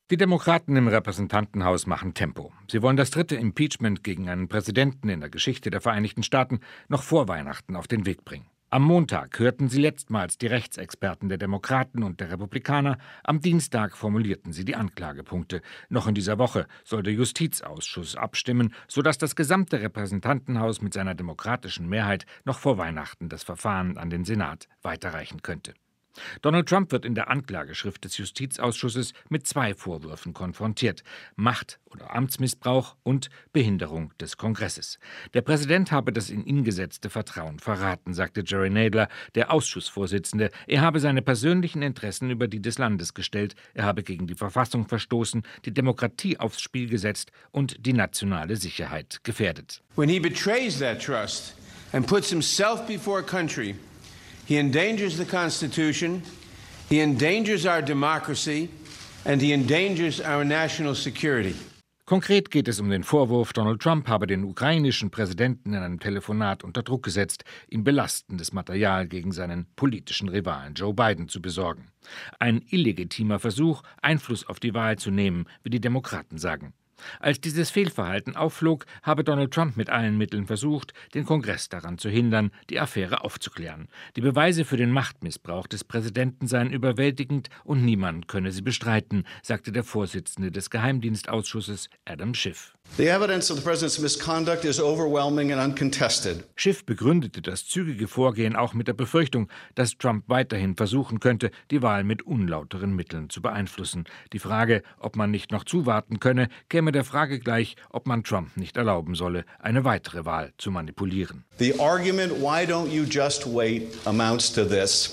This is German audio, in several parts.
Die Demokraten im Repräsentantenhaus machen Tempo. Sie wollen das dritte Impeachment gegen einen Präsidenten in der Geschichte der Vereinigten Staaten noch vor Weihnachten auf den Weg bringen. Am Montag hörten sie letztmals die Rechtsexperten der Demokraten und der Republikaner. Am Dienstag formulierten sie die Anklagepunkte. Noch in dieser Woche soll der Justizausschuss abstimmen, sodass das gesamte Repräsentantenhaus mit seiner demokratischen Mehrheit noch vor Weihnachten das Verfahren an den Senat weiterreichen könnte. Donald Trump wird in der Anklageschrift des Justizausschusses mit 2 Vorwürfen konfrontiert: Macht- oder Amtsmissbrauch und Behinderung des Kongresses. Der Präsident habe das in ihn gesetzte Vertrauen verraten, sagte Jerry Nadler, der Ausschussvorsitzende. Er habe seine persönlichen Interessen über die des Landes gestellt, er habe gegen die Verfassung verstoßen, die Demokratie aufs Spiel gesetzt und die nationale Sicherheit gefährdet. When he betrays that trust and puts himself before a country, he endangers the Constitution, he endangers our democracy, and he endangers our national security. Konkret geht es um den Vorwurf, Donald Trump habe den ukrainischen Präsidenten in einem Telefonat unter Druck gesetzt, ihm belastendes Material gegen seinen politischen Rivalen Joe Biden zu besorgen. Ein illegitimer Versuch, Einfluss auf die Wahl zu nehmen, wie die Demokraten sagen. Als dieses Fehlverhalten aufflog, habe Donald Trump mit allen Mitteln versucht, den Kongress daran zu hindern, die Affäre aufzuklären. Die Beweise für den Machtmissbrauch des Präsidenten seien überwältigend und niemand könne sie bestreiten, sagte der Vorsitzende des Geheimdienstausschusses Adam Schiff. The evidence of the president's misconduct is overwhelming and uncontested. Schiff begründete das zügige Vorgehen auch mit der Befürchtung, dass Trump weiterhin versuchen könnte, die Wahl mit unlauteren Mitteln zu beeinflussen. Die Frage, ob man nicht noch zuwarten könne, käme der Frage gleich, ob man Trump nicht erlauben solle, eine weitere Wahl zu manipulieren. The argument, why don't you just wait, amounts to this.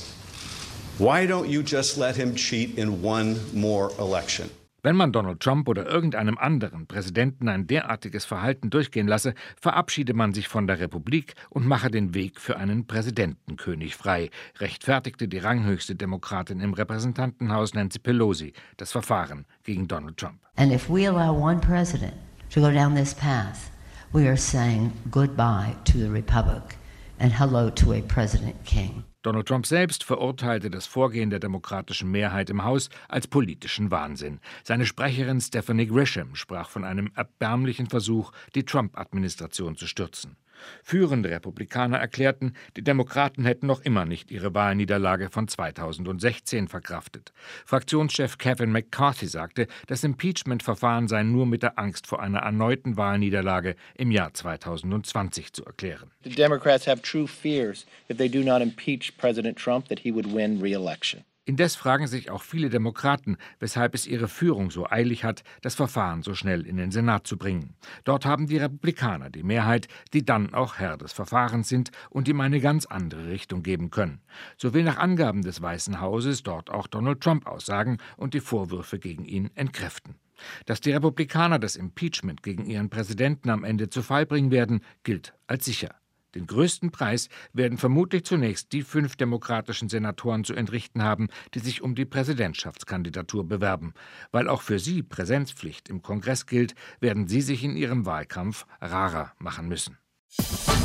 Why don't you just let him cheat in one more election? Wenn man Donald Trump oder irgendeinem anderen Präsidenten ein derartiges Verhalten durchgehen lasse, verabschiede man sich von der Republik und mache den Weg für einen Präsidentenkönig frei, rechtfertigte die ranghöchste Demokratin im Repräsentantenhaus Nancy Pelosi das Verfahren gegen Donald Trump. And if we allow one president to go down this path, we are saying goodbye to the republic and hello to a President King. Donald Trump selbst verurteilte das Vorgehen der demokratischen Mehrheit im Haus als politischen Wahnsinn. Seine Sprecherin Stephanie Grisham sprach von einem erbärmlichen Versuch, die Trump-Administration zu stürzen. Führende Republikaner erklärten, die Demokraten hätten noch immer nicht ihre Wahlniederlage von 2016 verkraftet. Fraktionschef Kevin McCarthy sagte, das Impeachment-Verfahren sei nur mit der Angst vor einer erneuten Wahlniederlage im Jahr 2020 zu erklären. The Democrats have true fears if they do not impeach President Trump that he would win re-election. Indes fragen sich auch viele Demokraten, weshalb es ihre Führung so eilig hat, das Verfahren so schnell in den Senat zu bringen. Dort haben die Republikaner die Mehrheit, die dann auch Herr des Verfahrens sind und ihm eine ganz andere Richtung geben können. So will nach Angaben des Weißen Hauses dort auch Donald Trump aussagen und die Vorwürfe gegen ihn entkräften. Dass die Republikaner das Impeachment gegen ihren Präsidenten am Ende zu Fall bringen werden, gilt als sicher. Den größten Preis werden vermutlich zunächst die 5 demokratischen Senatoren zu entrichten haben, die sich um die Präsidentschaftskandidatur bewerben. Weil auch für sie Präsenzpflicht im Kongress gilt, werden sie sich in ihrem Wahlkampf rarer machen müssen.